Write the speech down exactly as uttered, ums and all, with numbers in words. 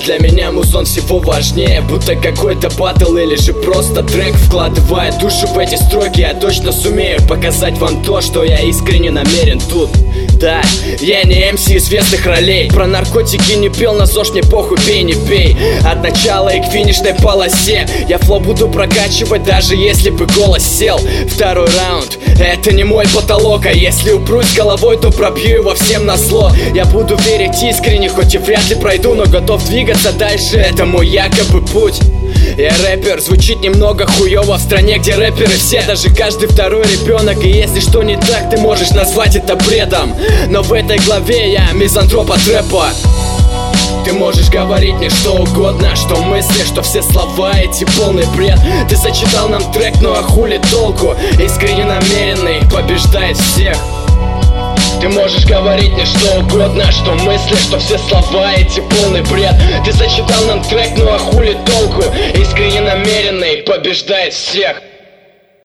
Для меня музон всего важнее, будто какой-то батл или же просто трек. Вкладывая душу в эти строки, я точно сумею показать вам то, что я искренне намерен тут. Да, я не эм си известных ролей, про наркотики не пел, на ЗОЖ мне похуй, пей, не пей. От начала и к финишной полосе я флоу буду прокачивать, даже если бы голос сел. Второй раунд, это не мой потолок, а если упрусь головой, то пробью его всем назло. Я буду верить искренне, хоть и вряд ли пройду, но готов двигаться дальше, это мой якобы путь. Я рэпер, звучит немного хуёво в стране, где рэперы все, даже каждый второй ребенок. И если что не так, ты можешь назвать это бредом, но в этой главе я мизантроп от рэпа. Ты можешь говорить мне что угодно, что мысли, что все слова эти полный бред. Ты зачитал нам трек, ну а хули толку? Искренне намеренный побеждает всех. Ты можешь говорить мне что угодно, что мысли, что все слова эти полный бред. Ты зачитал нам трек, ну а хули толку? Искренне намеренный побеждает всех.